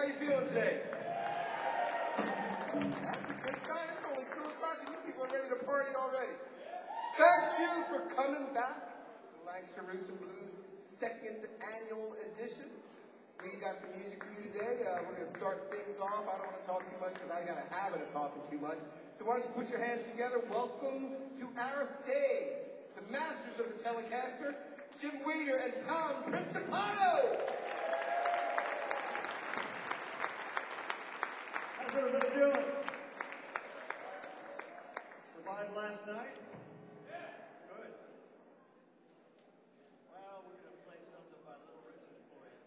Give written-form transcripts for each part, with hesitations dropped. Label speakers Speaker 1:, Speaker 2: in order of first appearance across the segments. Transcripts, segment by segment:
Speaker 1: you feeling today? That's a good sign. It's only 2 o'clock and you people are ready to party already. Thank you for coming back to the Lancaster Roots and Blues 2nd Annual Edition. We got some music for you today. We're going to start things off. I don't want to talk too much because I got a habit of talking too much. So why don't you put your hands together. Welcome to our stage, the masters of the Telecaster, Jim Weeder and Tom Principato.
Speaker 2: How's everybody doing? Survived last night? Yeah. Good. Well, we're going to play something by Little Richard for you.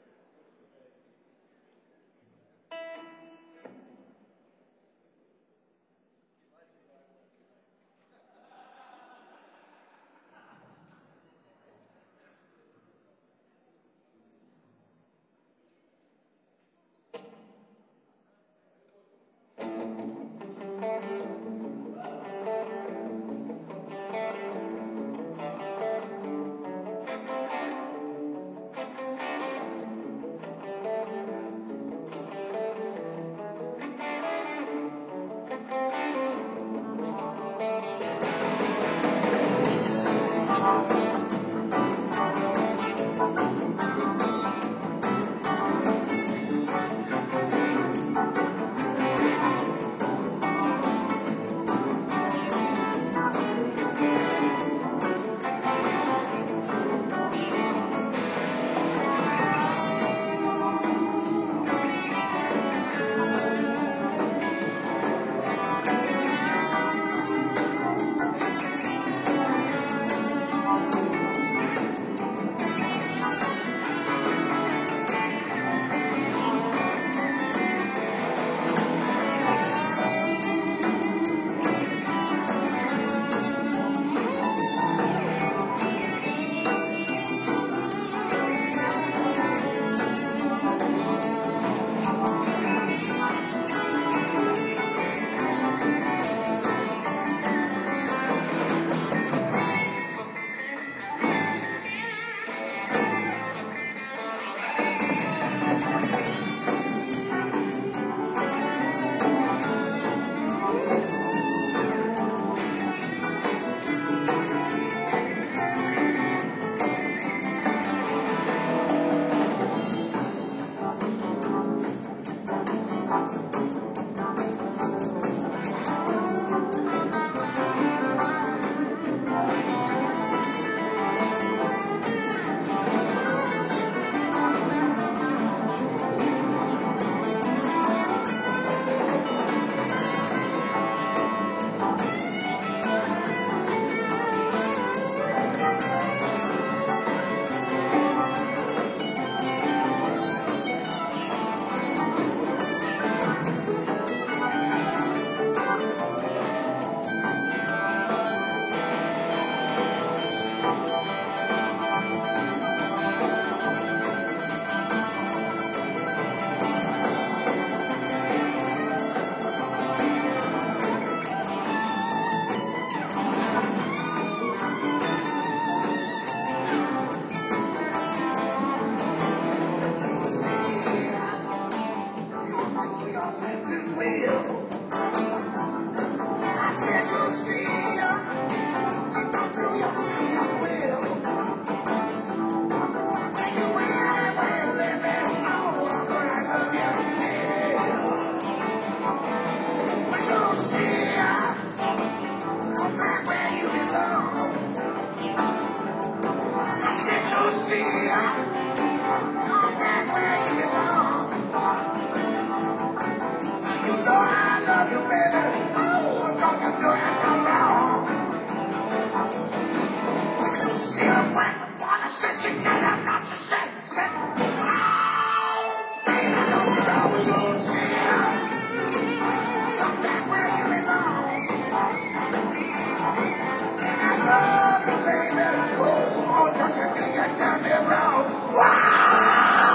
Speaker 3: Wow!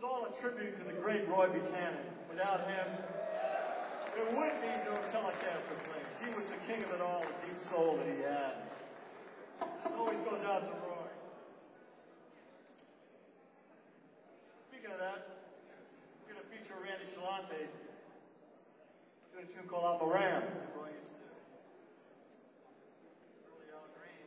Speaker 2: is all a tribute to the great Roy Buchanan. Without him, there would be no Telecaster players. He was the king of it all, the deep soul that he had. This always goes out to Roy. Speaking of that, we're going to feature Randy Shalante doing a tune called Almaram. Roy used to do. Early Al Green.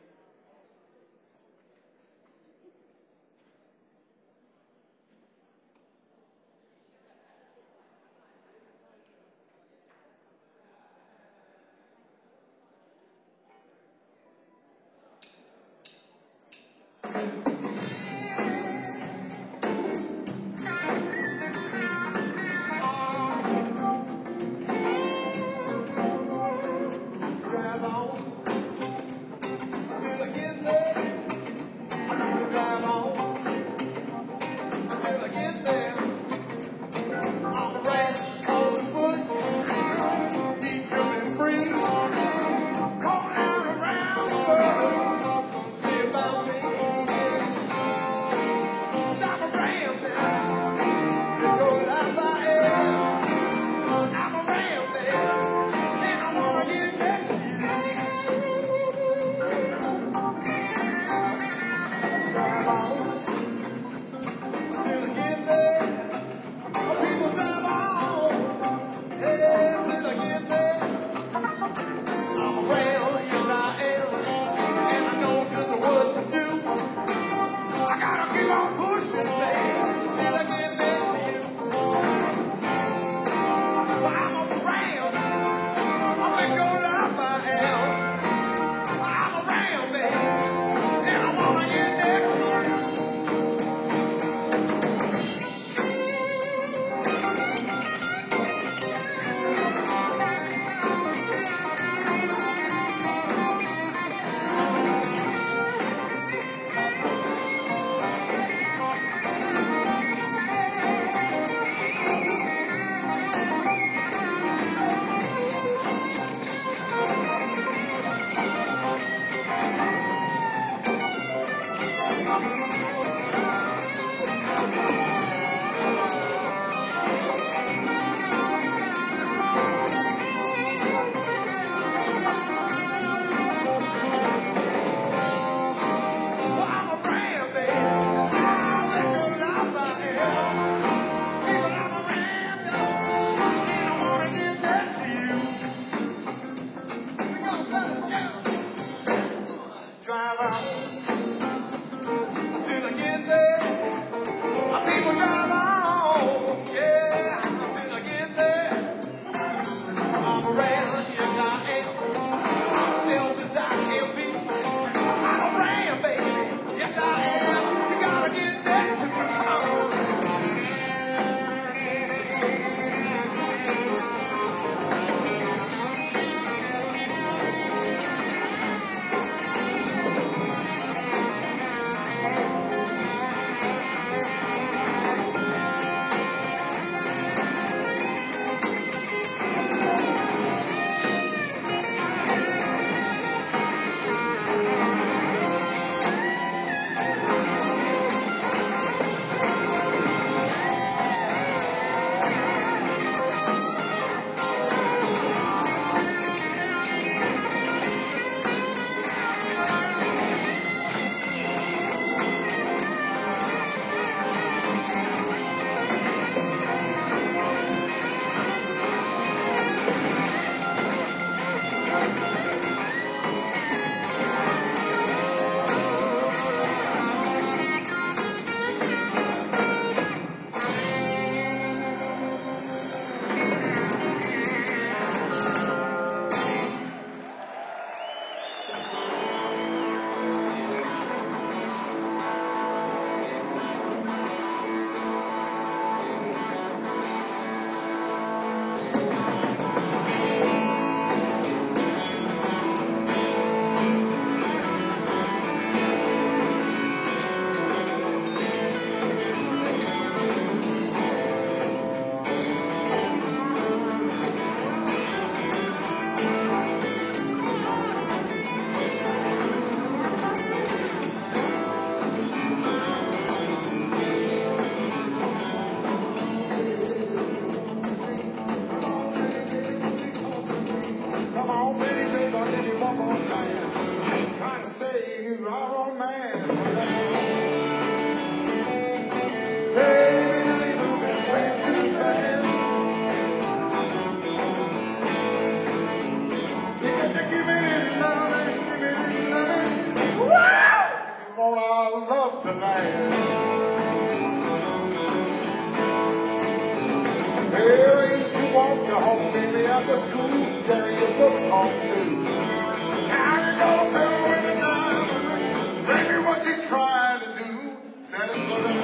Speaker 3: you're home, baby, after school, carry your books home too. Now you don't know when the time is right. Baby, what you trying to do? Better slow down.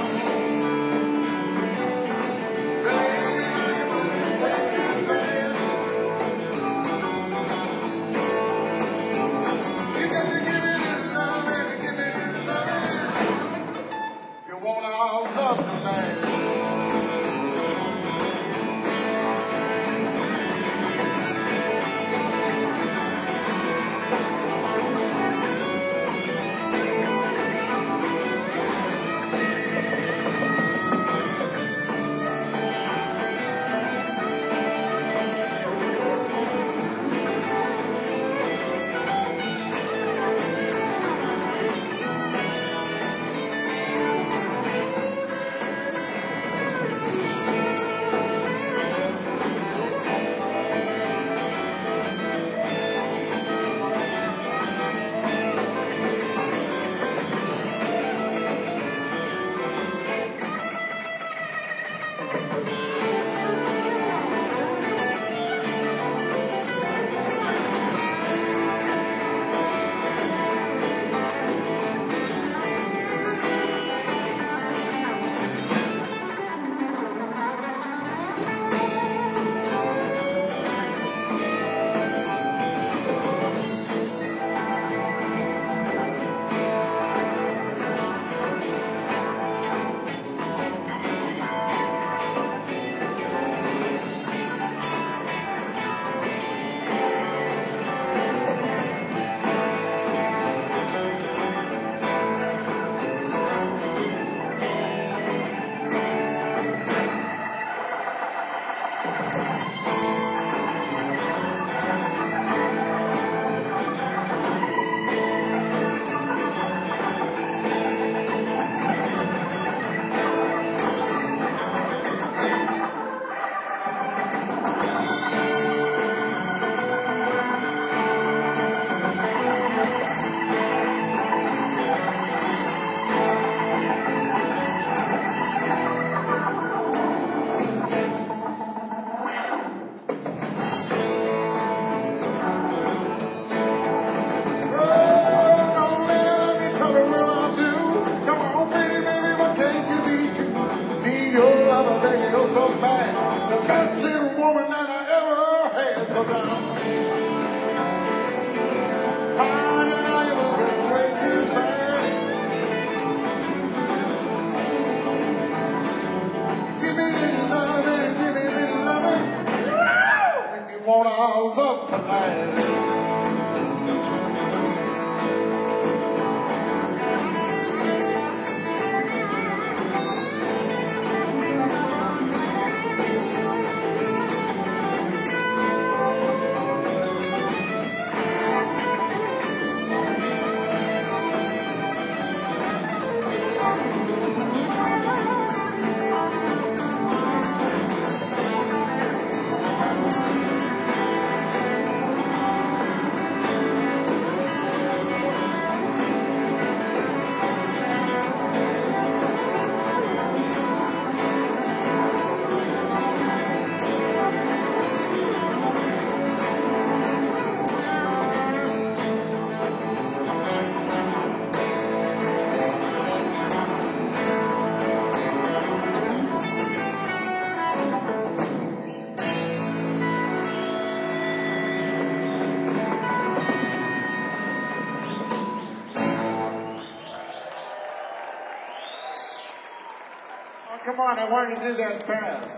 Speaker 3: Baby, now you're moving way too fast. You got to give me this love and give me this love. You want our love to last. So bad, the best little woman that I ever had. So down, honey, now you're moving way too fast. Give me a little loving, give me a little loving. If you want our love to last. Come on, I want you to do that fast.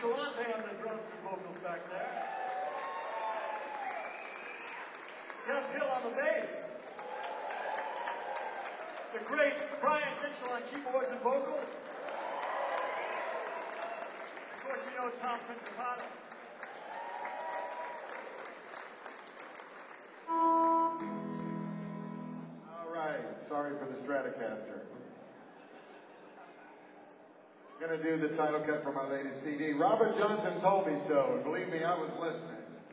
Speaker 2: Galante on the drums and vocals back there. Jeff Hill on the bass. The great Brian Mitchell on keyboards and vocals. Of course, you know Tom Principato.
Speaker 3: All right, sorry for the Stratocaster. Gonna do the title cut for my latest CD. Robert Johnson told me so, and believe me, I was listening.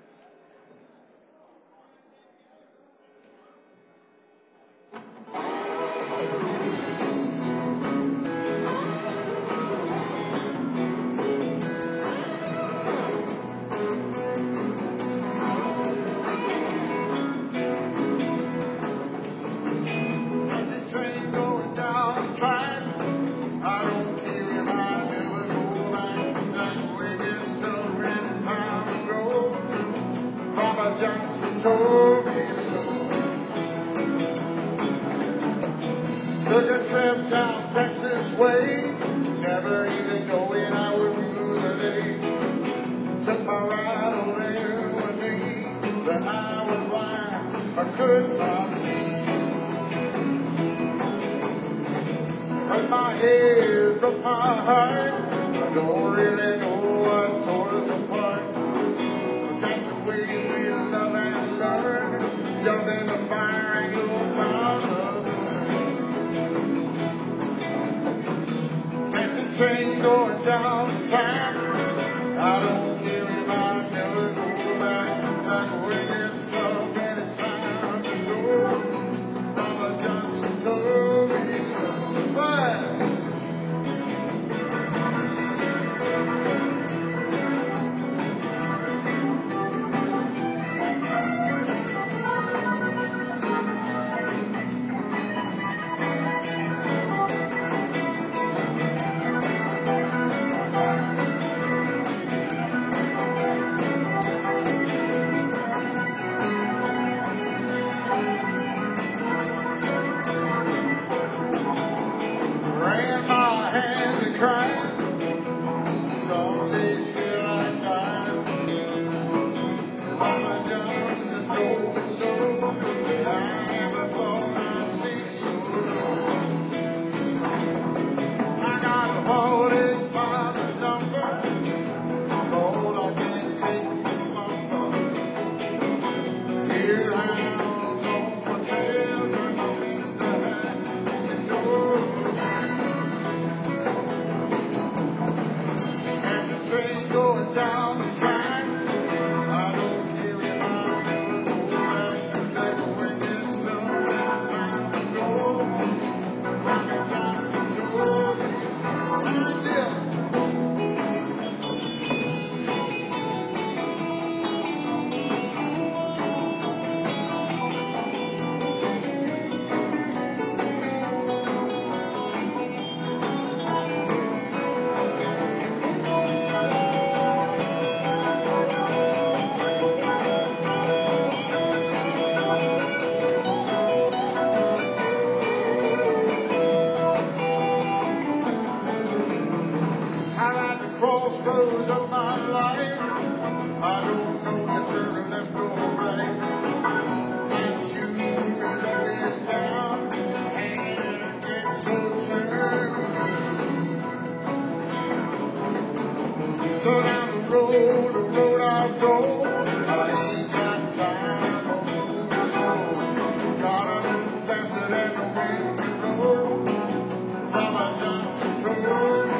Speaker 3: Told me so. Took a trip down Texas way, never even knowing I would rue the day. Took my ride on there one day that I was blind, I could not see. Hurt my head, broke my heart, I don't really know what tore us apart. That's the way we love and learn. Jump in the fire and you'll find love. Catch a train going downtown. I don't care if I never go back. That's when it's tough and it's time to go. Mama Johnson told me so. Right. Ran my hands and cried. Some days feel like dying. Mama Johnson told me so. But I never thought I'd see so low. I got holding by the number. Lord, I can't take the slumber. Hear hounds on my trail, turn my face to hide. You know. Train going down the track. I don't care if I never go back. Like when it's tough and it's time to go. Robert Johnson told me so. Yeah. I'm at the crossroads of my life. I don't know to turn left or right. My shoes up and down, and it's so true. So down the road I go. I ain't got time for moving slow. Gotta move faster than the wind can roll. Mama Johnson told me.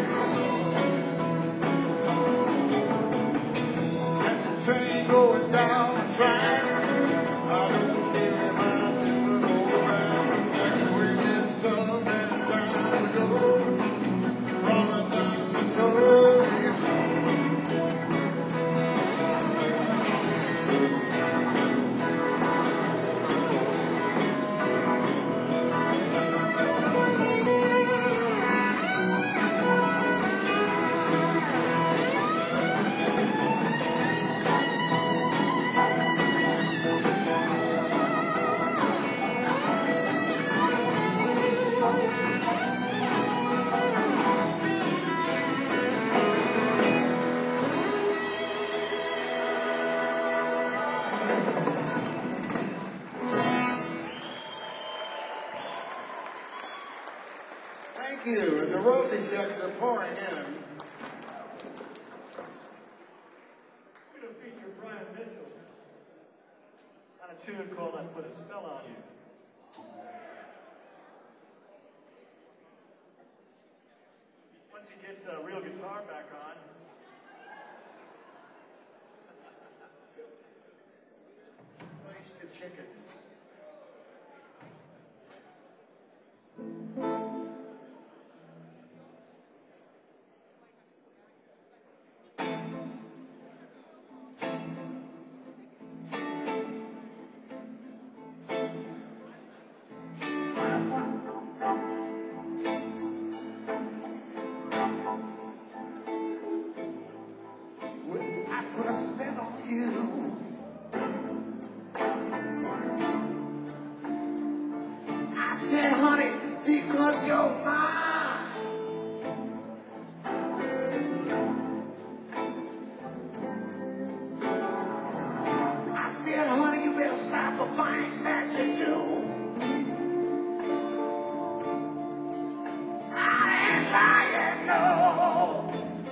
Speaker 3: Train going down the track. I don't care if I never go back. When it's tough and it's time to go. Mama Johnson told me so. Thank you. And the royalty checks are pouring in.
Speaker 2: We're going to feature Brian Mitchell on a tune called I Put a Spell on You. Once he gets a real guitar back on,
Speaker 3: Place the chickens.
Speaker 1: I put a spell on you. I said, honey, because you're mine. I said, honey, you better stop the things that you do. I ain't lying, no.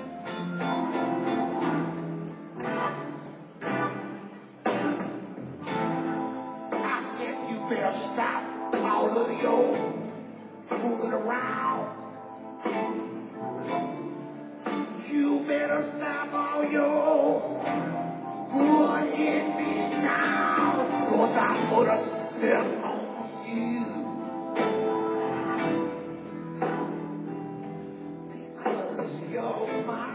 Speaker 1: I said, you better stop all of your fooling around. You better stop all your putting me down. 'Cause I put a spell on you. Because you're mine.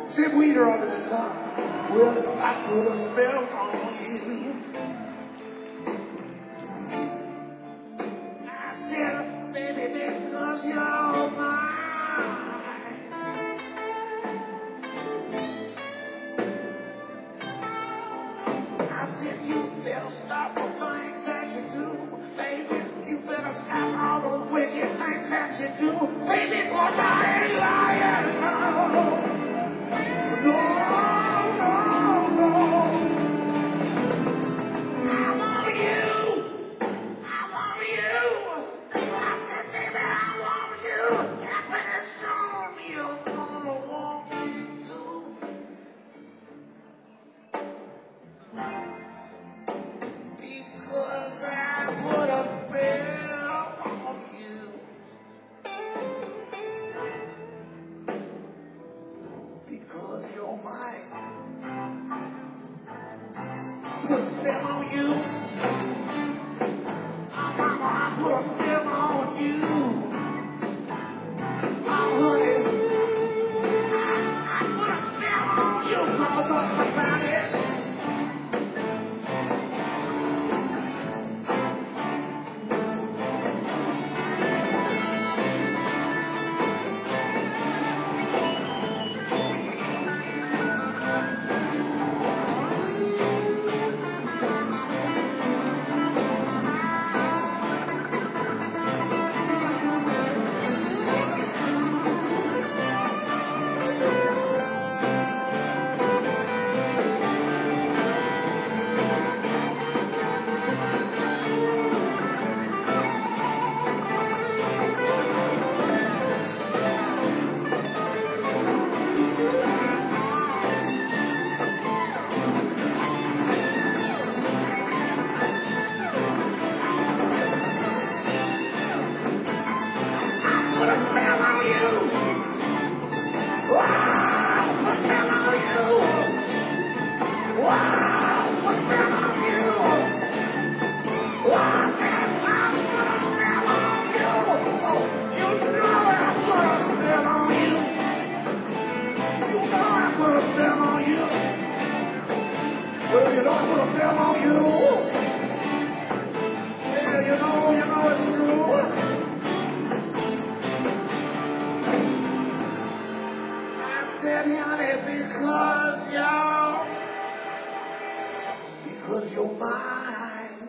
Speaker 3: Jim Weeder on the guitar. Well, I put a spell on you. I said, baby, because you're mine. I said, you better stop the things that you do, baby. You better stop all those wicked things that you do, baby, because I ain't lying, no. No, no, no. I'm on you. I'm on you. I said, baby, I'm on you. And pretty soon you're gonna want me too. Because I put a spell on you. Because you're mine. Put a spell on you. Mama, I put a spell on you. Oh, honey. I put a spell on you. Come talk about it. Put a spell on you. Wow, put a spell on you. Wow, put a spell on you. Wow, I said, wow, put a spell on you. Oh, you know I put a spell on you. You know I put a spell on you. Well, you know I put a spell on you. Yeah, you know it's true. I said, honey, because you're mine.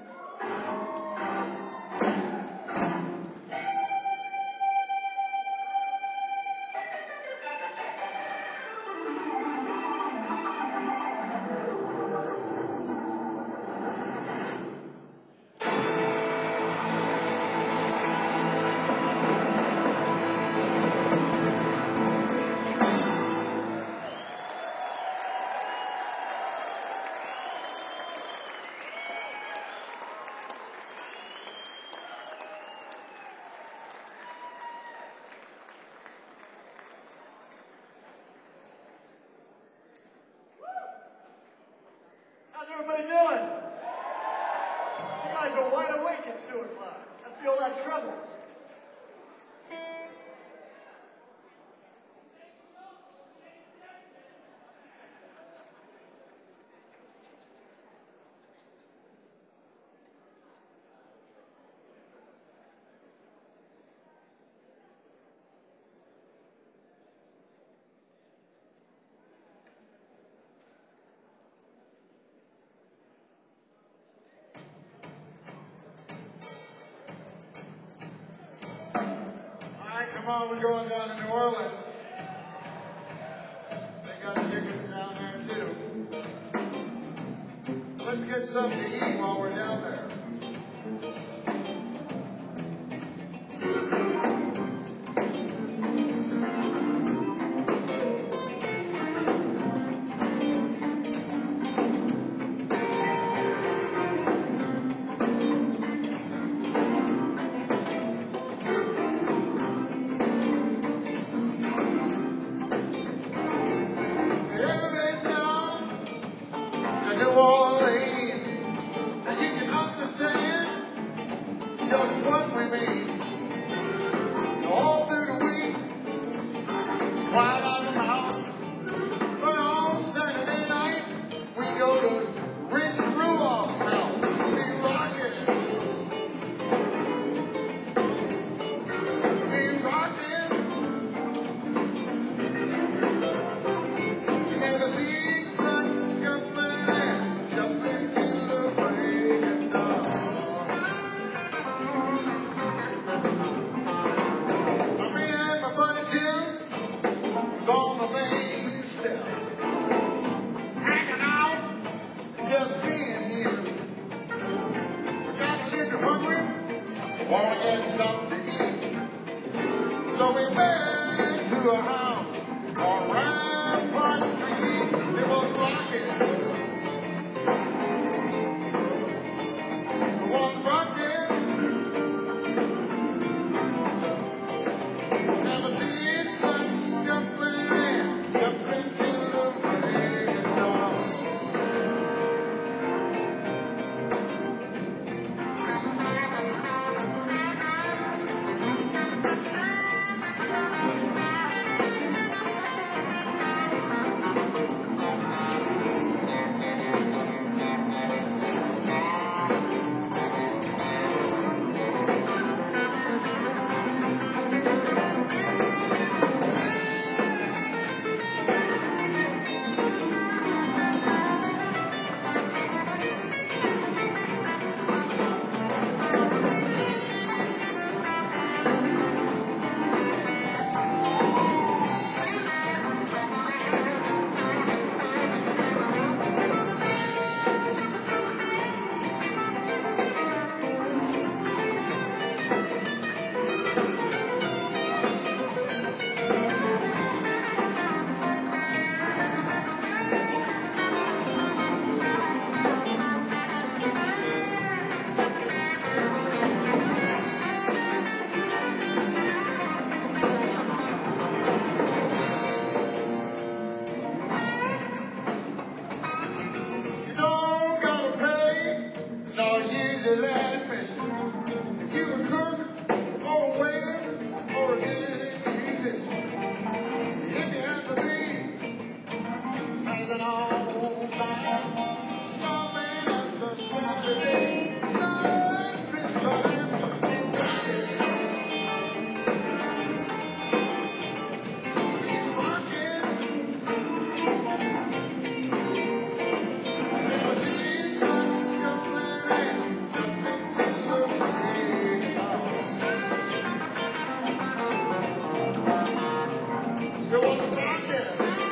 Speaker 2: How's everybody doing? You guys are wide awake at 2 o'clock. I feel that trouble.
Speaker 3: Come on, we're going down to New Orleans. They got chickens down there too. Let's get something to eat while we're down there. New Orleans, and you can understand. step. Hanging out, just being here. Got a little hungry, wanna get something to eat. So we went to a house on Rampart Street. It was rocking. It was rocking. Never seen such scuffling, scuffling till the break of dawn. You don't gotta pay no usual admission. If you a cook or a waiter or a good musician, if you have to be as an old man, stopping at the Saturday night fish line, he's working. Never seen such scuffling, jumping till the break of dawn. You wanna rock it?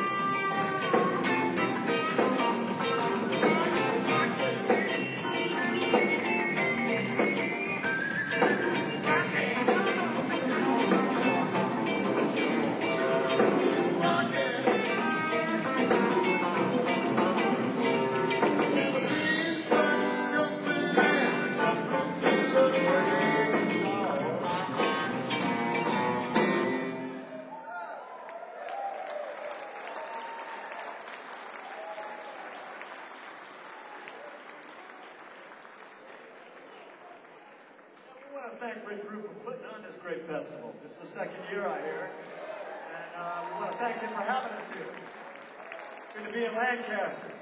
Speaker 3: Rock it. Never seen such scuffling, jumping till the break of dawn.
Speaker 2: We want to thank Rich Root for putting on this great festival. This is the second year, I hear. And we want to thank him for having us here. Good to be in Lancaster.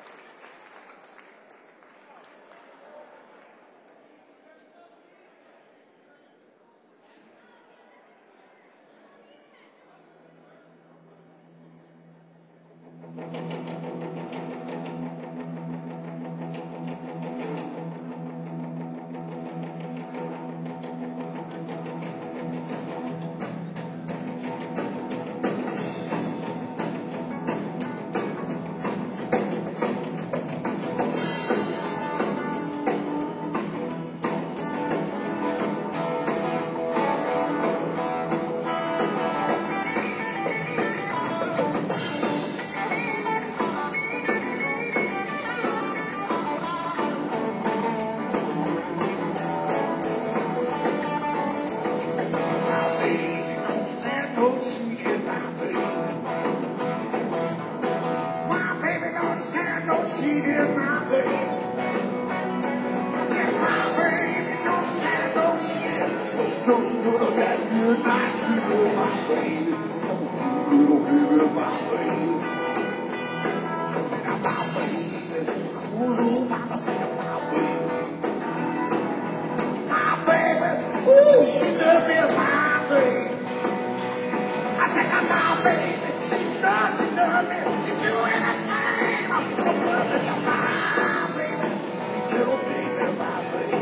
Speaker 3: She did my baby. Said my baby don't stand no shit. So don't do that good night, good my baby. So you little baby, my baby. Said my baby, cool mama said my baby. My baby, ooh, she love me, my baby. I said my baby, she love me, she do anything. I'm gonna miss my baby, little baby, my baby.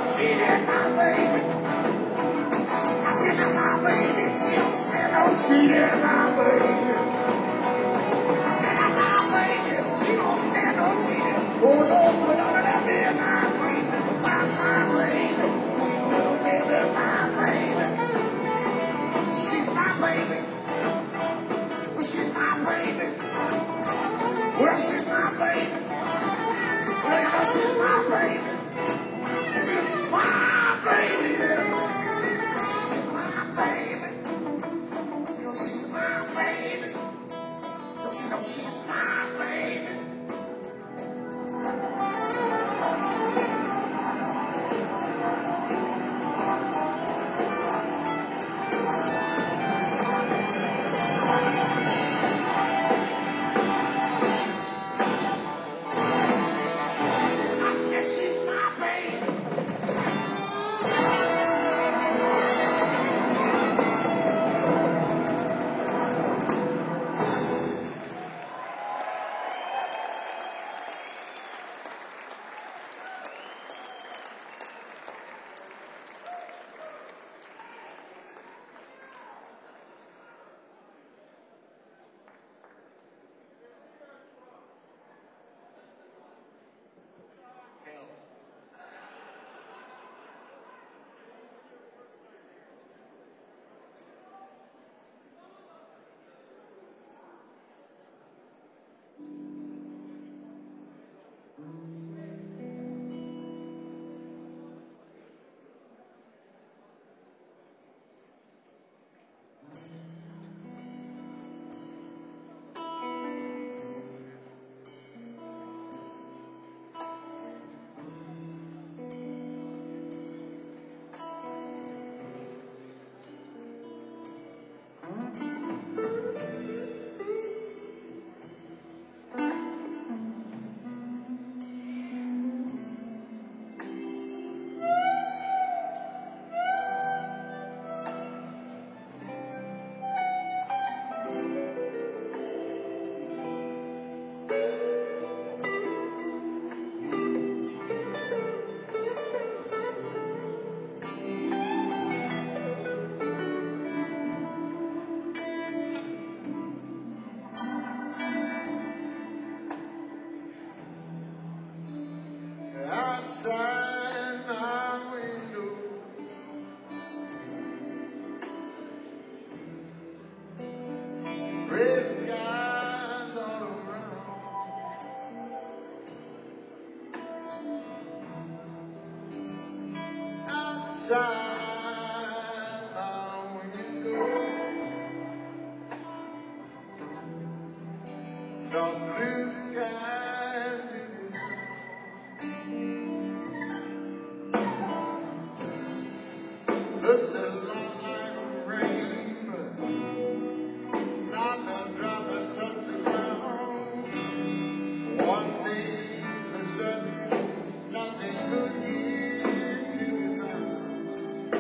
Speaker 3: She did my baby. I said, my baby, she don't stand no cheating, my baby. I said, my baby, she don't stand no cheating. Oh, no, put on that bed, my baby, my baby. We little baby, my baby. She's my baby. She's my baby. Well, she's my baby. Well, you know, she's my baby. She's my baby. She's my baby. You know, she's my baby. Don't you know she's my baby? I said she's my baby. Outside my window, gray skies all around. Outside my window, dark blue skies to the looks a lot like rain, but not a drop that touches the ground. One thing for certain, nothing good here to be found.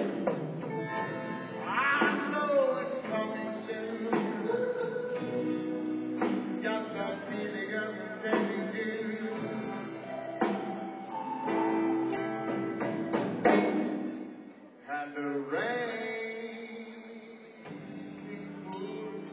Speaker 3: I know it's coming soon. Got that feeling I'm getting you. And the rain came pouring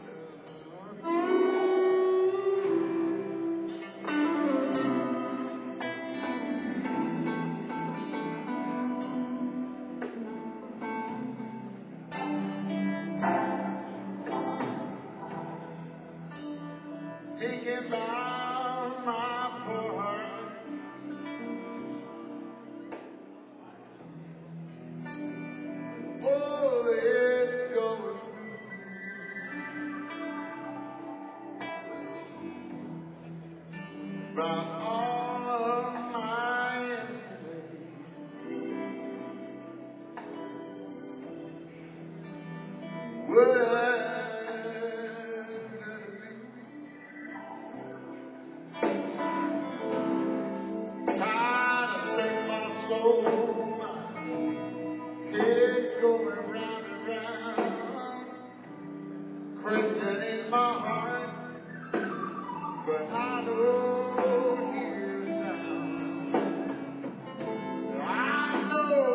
Speaker 3: down. Thinking about my poor heart. Oh, it's going through. About all my yesterday. What I'm gonna do? Trying to save my soul. It's going round and round, questioning my heart, but I don't hear a sound. I know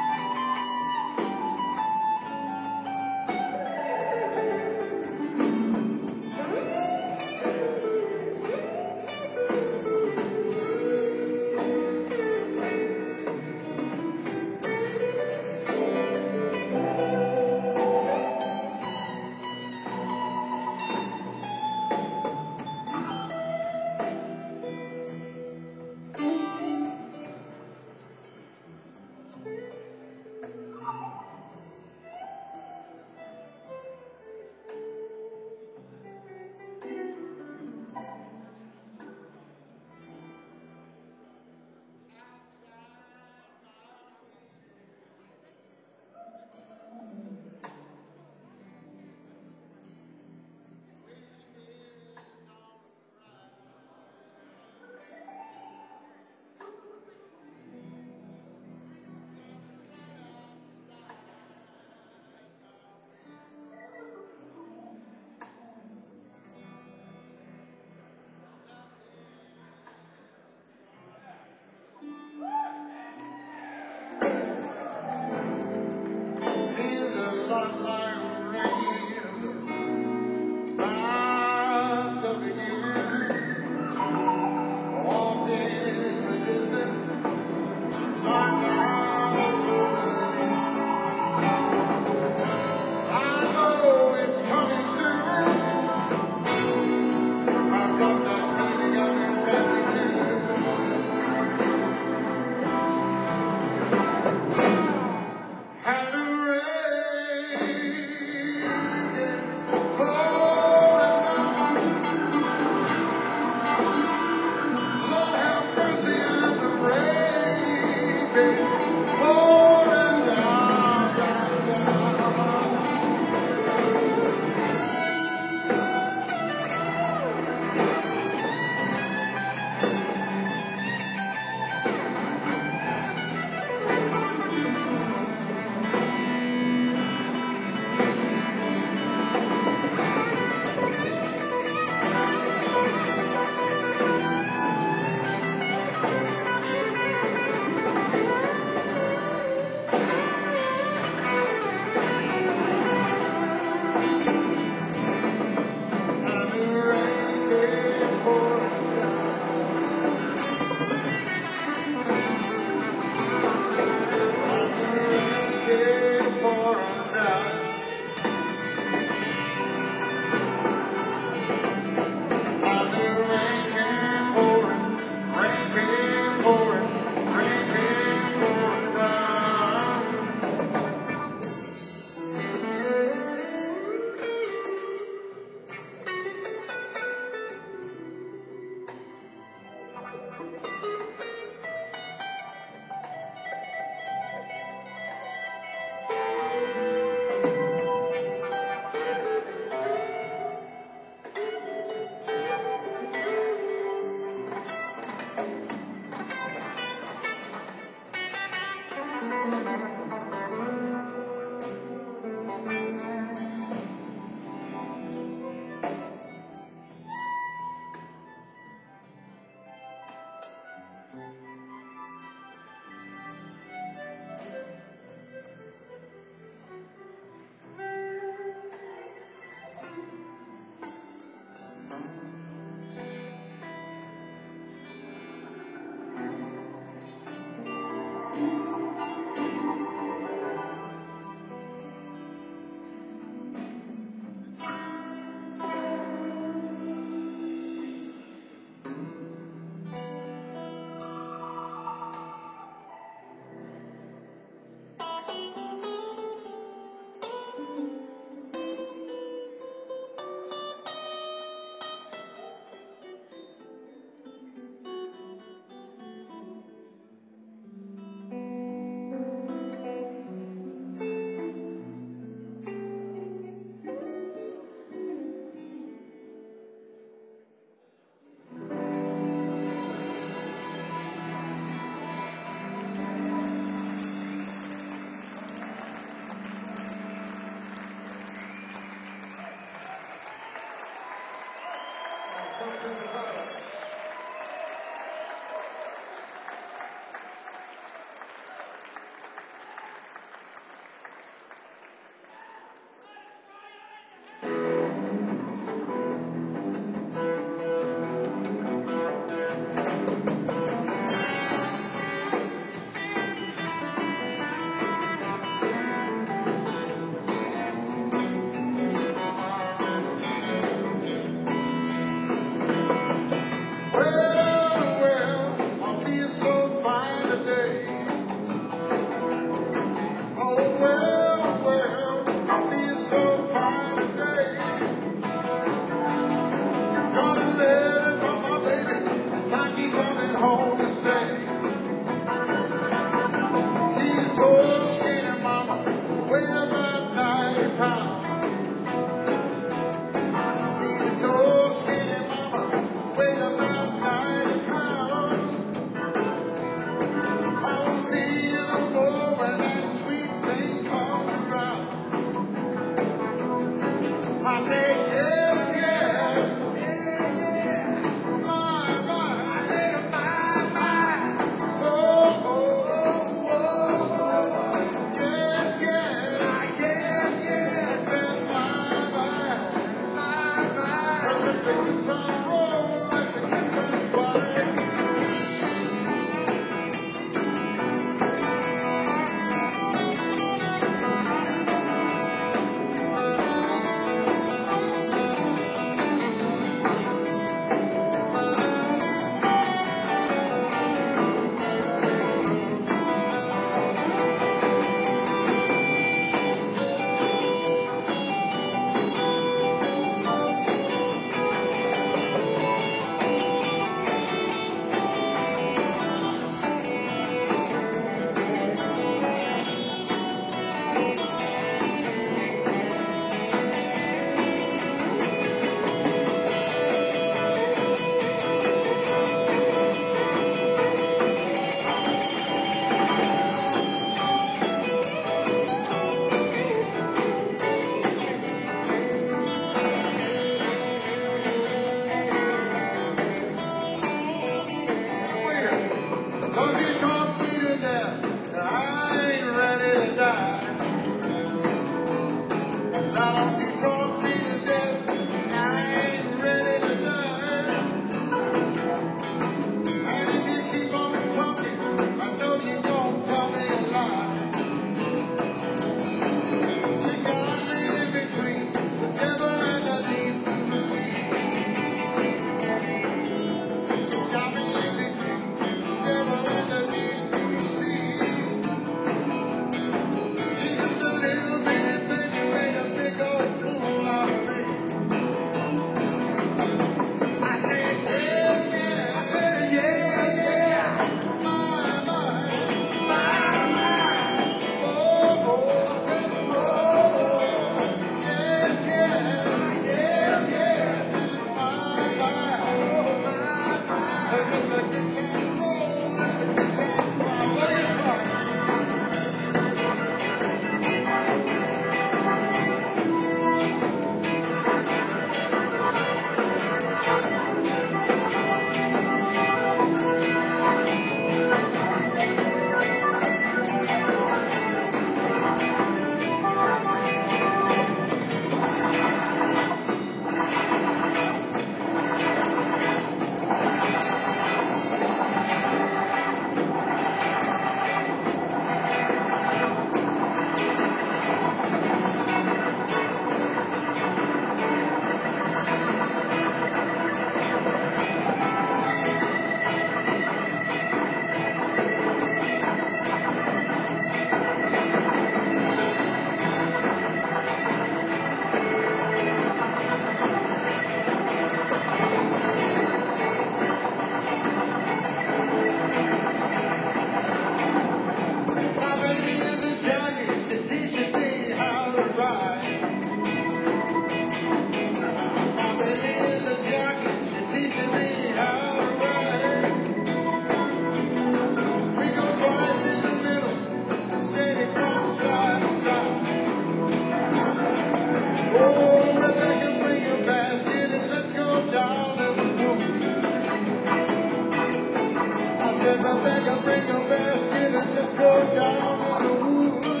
Speaker 3: come back and bring your basket and let's go down in the woods.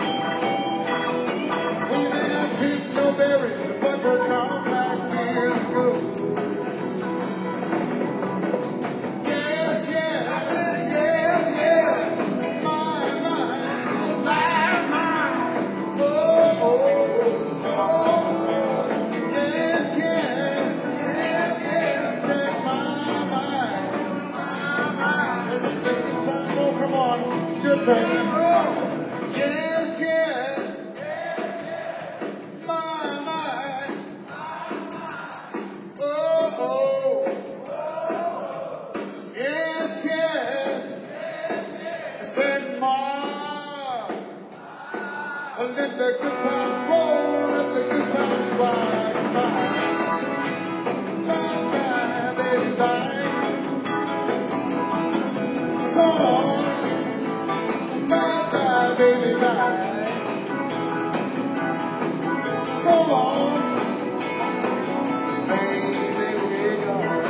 Speaker 3: We may not pick no berries, but we'll come back feeling good. Yes, yes, yes, yes. My, my. Oh, oh, oh. Yes, yes, yes, yes. Said my. Let the good time go. Come on, your turn. Yes, yes. My. Oh, oh. Yes, yes. I said, Ma, let the good time roll, let the good times ride by. Bye, bye, baby, bye. So long, bye, bye, baby, bye. So long, baby, we're gone.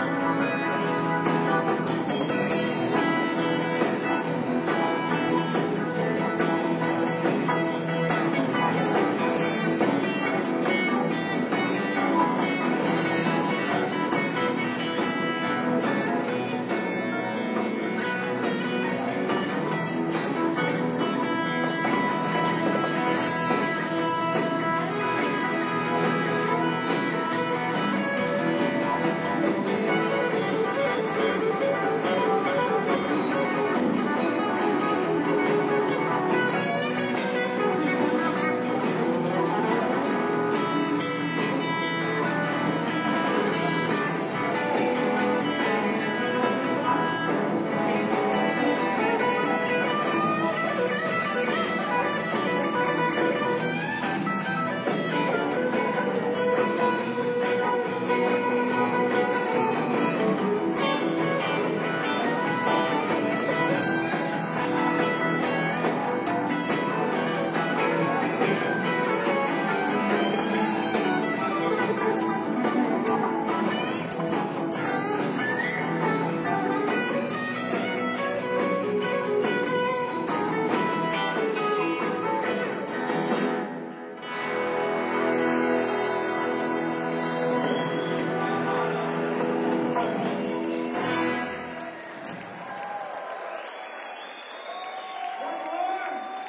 Speaker 2: One more.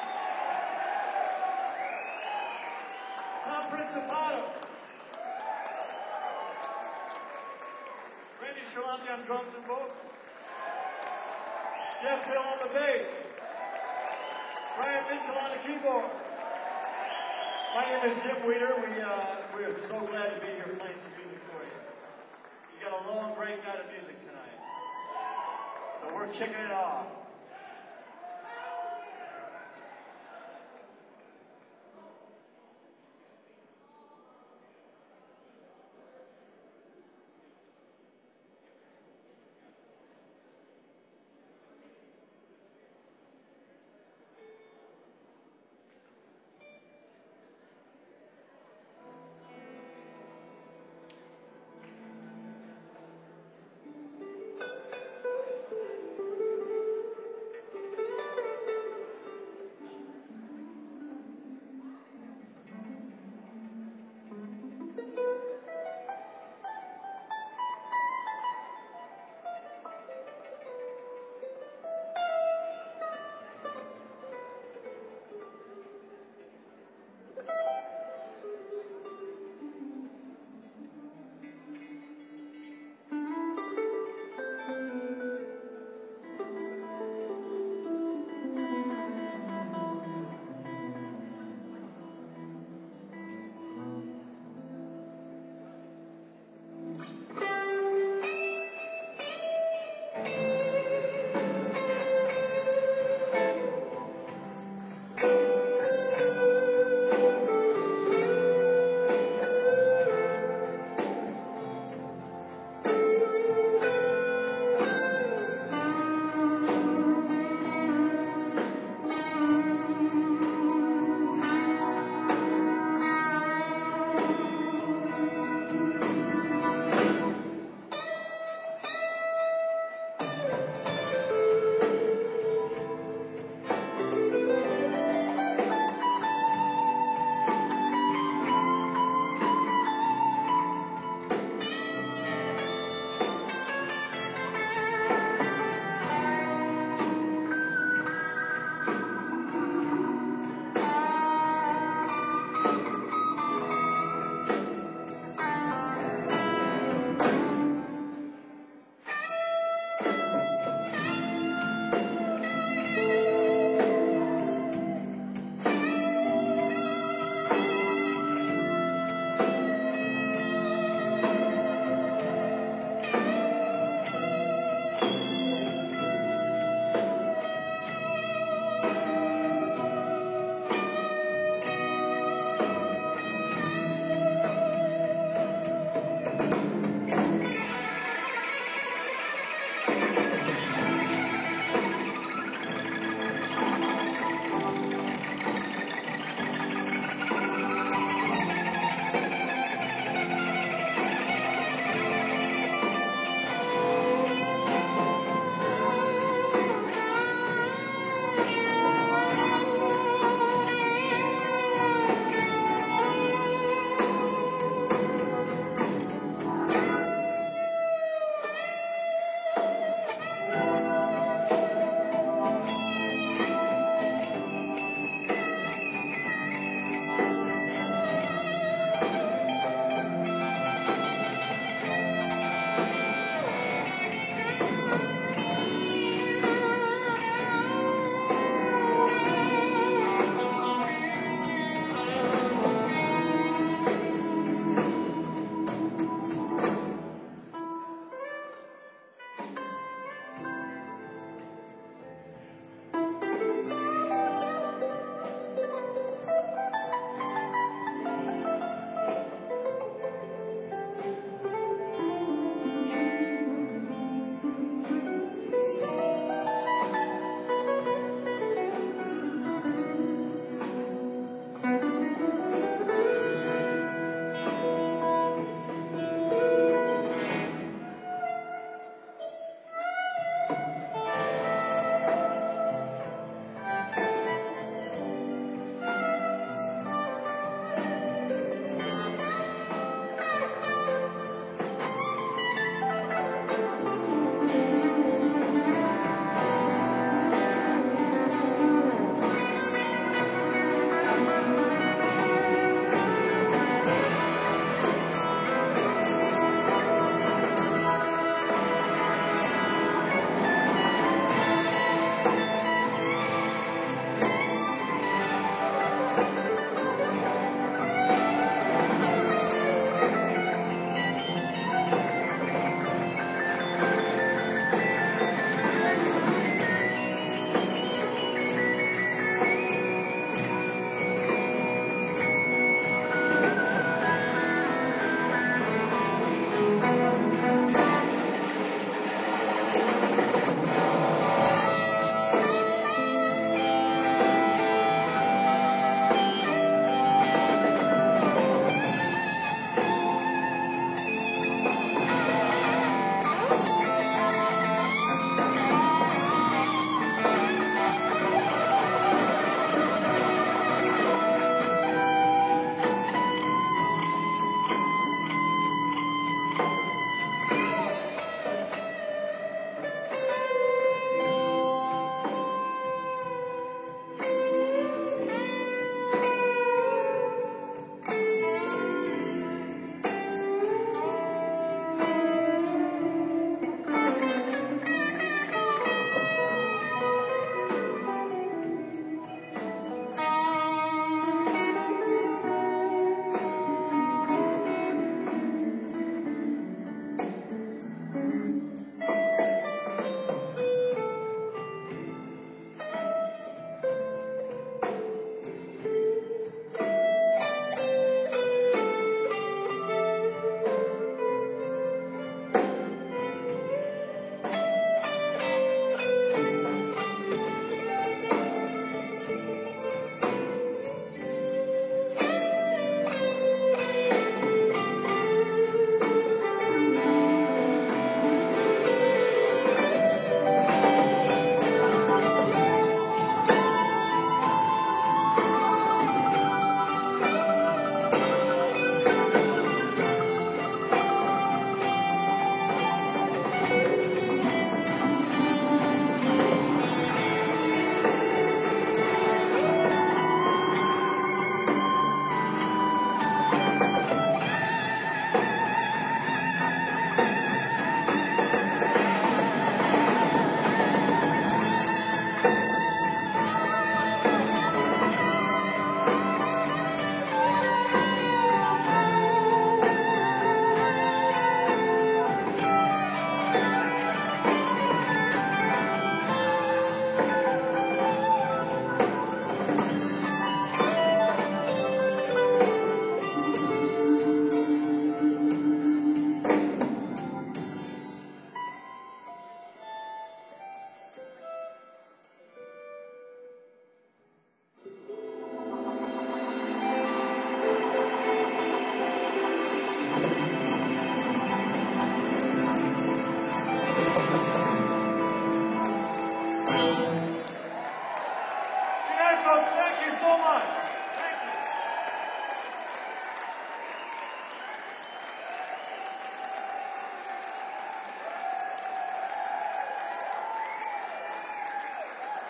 Speaker 2: Tom Principato. Randy Shalami on drums and vocals. Jeff Hill on the bass. Brian Mitchell on the keyboard. My name is Jim Weeder. We're so glad to be here playing some music for you. You got a long, great night of music tonight. So we're kicking it off.